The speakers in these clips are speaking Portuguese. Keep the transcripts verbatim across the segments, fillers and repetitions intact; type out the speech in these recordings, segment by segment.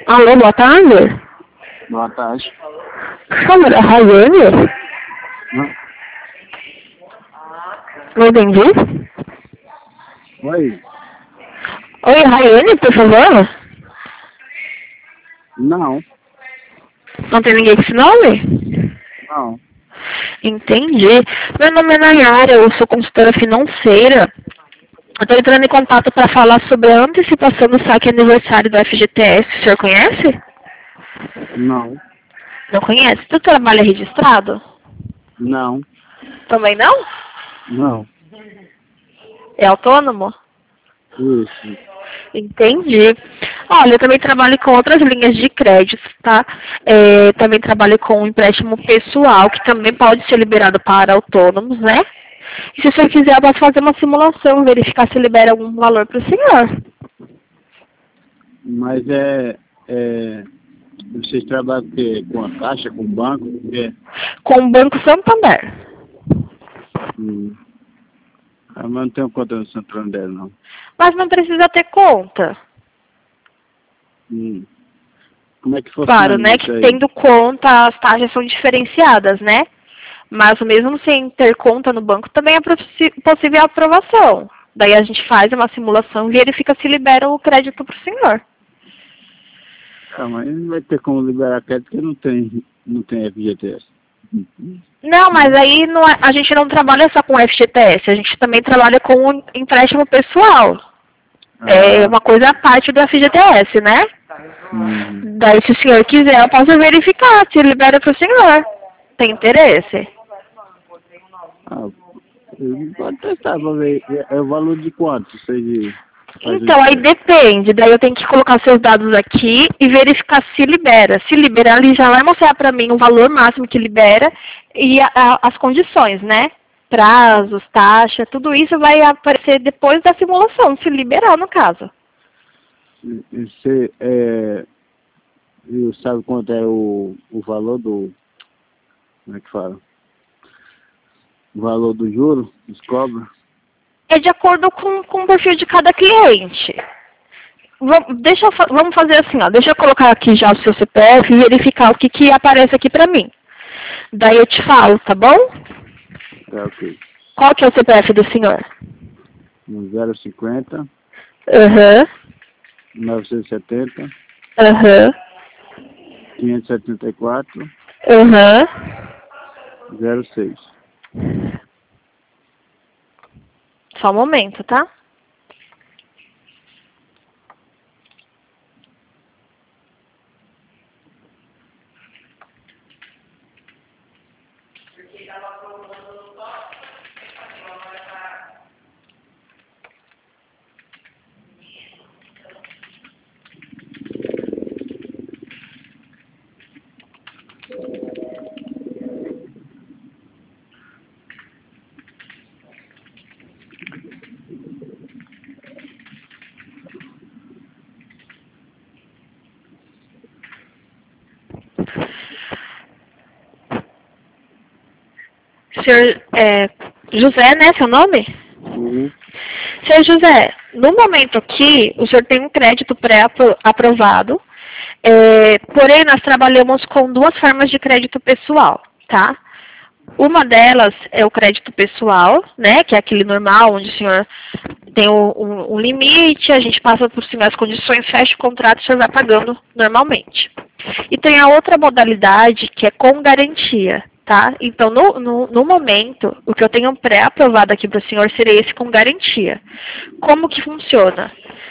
Alô, boa tarde. Boa tarde. Chama da Raiane? Não? Não entendi. Oi? Oi, Raiane, por favor. Não. Não tem ninguém com esse nome? Não. Entendi. Meu nome é Nayara, eu sou consultora financeira. Eu estou entrando em contato para falar sobre a antecipação do saque aniversário do F G T S. O senhor conhece? Não. Não conhece? Tu trabalha registrado? Não. Também não? Não. É autônomo? Isso. Entendi. Olha, eu também trabalho com outras linhas de crédito, tá? É, também trabalho com um empréstimo pessoal, que também pode ser liberado para autônomos, né? E se o senhor quiser, eu posso fazer uma simulação, verificar se libera algum valor para o senhor. Mas é, é... Vocês trabalham com, quê? Com a caixa, com o banco? Com o quê? Com o Banco Santander. Hum. Ah, mas não tenho conta no Santander, não. Mas não precisa ter conta. Hum. Como é que Claro, funciona né? isso Que aí? tendo conta, as taxas são diferenciadas, né? Mas mesmo sem ter conta no banco, também é possi- possível a aprovação. Daí a gente faz uma simulação e verifica se libera o crédito para o senhor. Ah, mas não vai ter como liberar crédito porque não tem, não tem F G T S. Não, mas aí não é- a gente não trabalha só com F G T S, a gente também trabalha com o empréstimo pessoal. É Ah, uma coisa à parte do F G T S, né? hum. Daí, se o senhor quiser, eu posso verificar se libera para o senhor. Tem interesse? Ah, pode testar pra ver. É, é o valor de quanto? Seja, faz o Então, aí empréstimo. depende. Daí eu tenho que colocar seus dados aqui e verificar se libera. Se liberar, ele já vai mostrar para mim o valor máximo que libera e a- a- as condições, né? Prazos, taxa, tudo isso vai aparecer depois da simulação, se liberar no caso. E você é, e sabe quanto é o, o valor do. Como é que fala? O valor do juro? Descobre? É de acordo com, com o perfil de cada cliente. Vam- deixa eu fa- vamos fazer assim, ó. Deixa eu colocar aqui já o seu C P F e verificar o que, que aparece aqui pra mim. Daí eu te falo, tá bom? Tá ok. Qual que é o C P F do senhor? No zero cinquenta, Aham, novecentos e setenta, aham, quinhentos e setenta e quatro, aham. zero seis. Só um momento, tá? Senhor é, José, né, seu nome? Uhum. Senhor José, no momento aqui, o senhor tem um crédito pré-aprovado, é, porém nós trabalhamos com duas formas de crédito pessoal, tá? Uma delas é o crédito pessoal, né, que é aquele normal, onde o senhor tem um, um- um limite, a gente passa por cima as condições, fecha o contrato e o senhor vai pagando normalmente. E tem a outra modalidade, que é com garantia, tá? Então, no, no, no momento, o que eu tenho pré-aprovado aqui para o senhor seria esse com garantia. Como que funciona?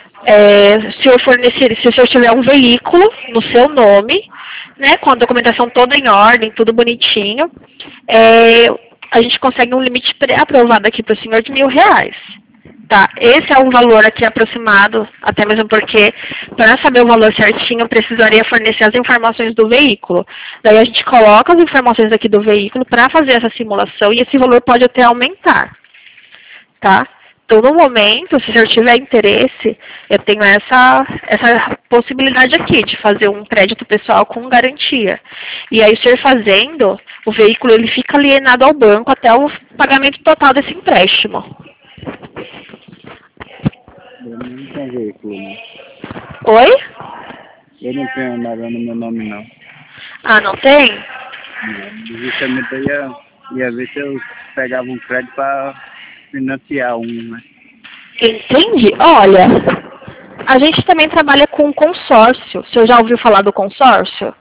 É, se eu fornecer, se o senhor tiver um veículo no seu nome, né, com a documentação toda em ordem, tudo bonitinho, é, a gente consegue um limite pré-aprovado aqui para o senhor de mil reais. Tá, esse é um valor aqui aproximado, até mesmo porque, para saber o valor certinho, eu precisaria fornecer as informações do veículo. Daí a gente coloca as informações aqui do veículo para fazer essa simulação e esse valor pode até aumentar, tá? Então, no momento, se o senhor tiver interesse, eu tenho essa, essa possibilidade aqui de fazer um crédito pessoal com garantia. E aí, o senhor fazendo, o veículo ele fica alienado ao banco até o pagamento total desse empréstimo. Eu não tem veículo, né? Oi? Eu não tenho nada no meu nome, não. Ah, não tem? Justamente eu ia, ia ver se eu pegava um crédito para financiar um, né? Entendi. Olha, a gente também trabalha com consórcio. O senhor já ouviu falar do consórcio?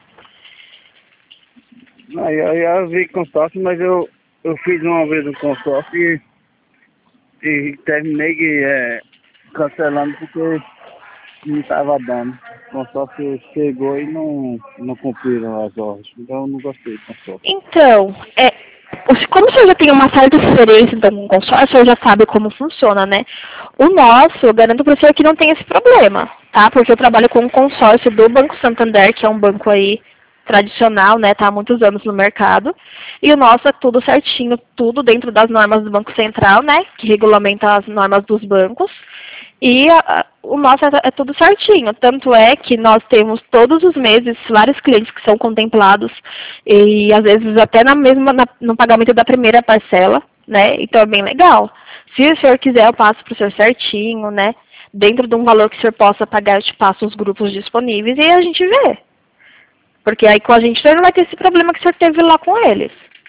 Não, eu, eu vi consórcio, mas eu, eu fiz uma vez um consórcio e, e terminei é, cancelando porque não estava dando. O consórcio chegou e não, não cumpriram as ordens. Então eu não gostei do consórcio. Então, é, o- como o senhor já tem uma certa experiência então, com consórcio, o senhor já sabe como funciona, né? O nosso, eu garanto para o senhor que não tem esse problema, tá? Porque eu trabalho com um consórcio do Banco Santander, que é um banco aí tradicional, né? Tá há muitos anos no mercado. E o nosso é tudo certinho, tudo dentro das normas do Banco Central, né? Que regulamenta as normas dos bancos. E a, a, o nosso é, é tudo certinho. Tanto é que nós temos todos os meses vários clientes que são contemplados e às vezes até na mesma, na, no pagamento da primeira parcela, né? Então é bem legal. Se o senhor quiser, eu passo para o senhor certinho, né? Dentro de um valor que o senhor possa pagar, eu te passo os grupos disponíveis e a gente vê. Porque aí com a gente o senhor não vai ter esse problema que o senhor teve lá com eles.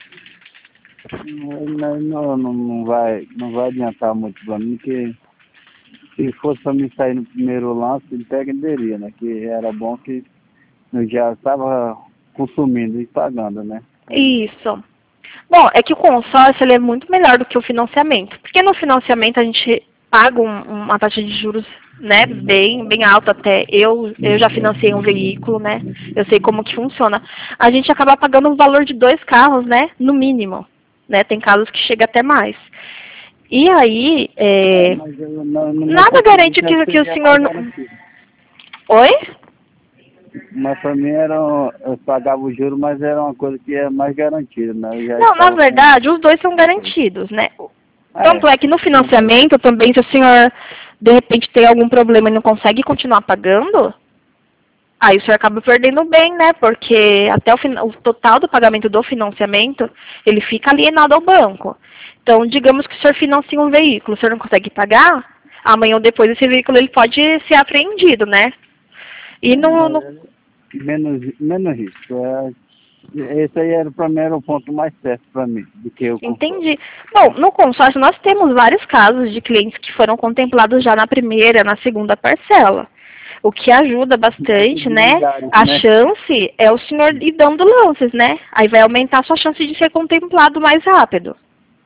Não, não, não, não, vai, não vai adiantar muito para mim, porque se fosse para mim sair no primeiro lance, ele entenderia, né? Que era bom que eu já estava consumindo e pagando, né? Isso. Bom, é que o consórcio ele é muito melhor do que o financiamento. Porque no financiamento a gente paga um, uma taxa de juros, né, bem, bem alta até. Eu, eu já financiei um veículo, né? Eu sei como que funciona. A gente acaba pagando o valor de dois carros, né? No mínimo. Né? Tem casos que chega até mais. E aí, é, Mas eu, não, no meu nada ponto de garante vista, que, que o seria senhor mais não... garantido. Oi? Mas para mim era, um- eu pagava o juro, mas era uma coisa que é mais garantida, né? Eu já Não, na estava com... verdade, os dois são garantidos, né? Tanto É, é que no financiamento também, se o senhor de repente tem algum problema e não consegue continuar pagando, aí o senhor acaba perdendo bem, né? Porque até o, fin- o total do pagamento do financiamento, ele fica alienado ao banco. Então, digamos que o senhor financia um veículo, o senhor não consegue pagar, amanhã ou depois esse veículo ele pode ser apreendido, né? E no, no é, menos, menos risco. É, esse aí era para mim era o ponto mais certo para mim, do que o consórcio. Entendi. Bom, no consórcio nós temos vários casos de clientes que foram contemplados já na primeira, na segunda parcela. O que ajuda bastante, né? Possibilidades, A né? chance é o senhor ir dando lances, né? Aí vai aumentar a sua chance de ser contemplado mais rápido.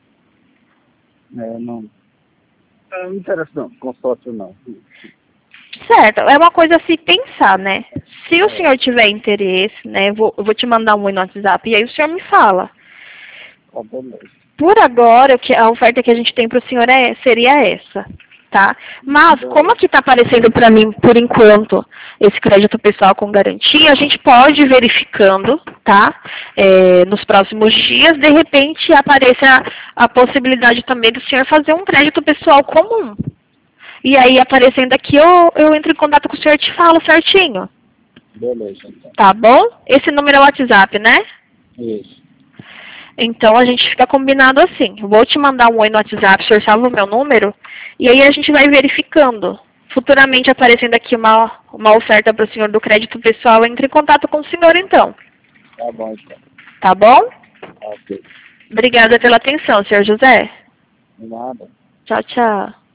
É, não, não me interessa não, consórcio não. Certo, é uma coisa a se pensar, né? Se o senhor tiver interesse, né, eu vou, eu vou te mandar um oi no WhatsApp e aí o senhor me fala. Tá beleza. Por agora, o que- a oferta que a gente tem para o senhor é, seria essa, tá? Mas, como aqui está aparecendo para mim, por enquanto, esse crédito pessoal com garantia, a gente pode ir verificando, tá? É, nos próximos dias, de repente, apareça a, a possibilidade também do senhor fazer um crédito pessoal comum. E aí, aparecendo aqui, eu, eu entro em contato com o senhor e te falo certinho. Beleza, então. Tá bom? Esse número é o WhatsApp, né? Isso. Então a gente fica combinado assim. Eu vou te mandar um oi no WhatsApp, o senhor salva o meu número, e aí a gente vai verificando. Futuramente aparecendo aqui uma, uma oferta para o senhor do crédito pessoal, entre em contato com o senhor então. Tá bom, então. Tá bom? Ok. Obrigada pela atenção, senhor José. De nada. Tchau, tchau.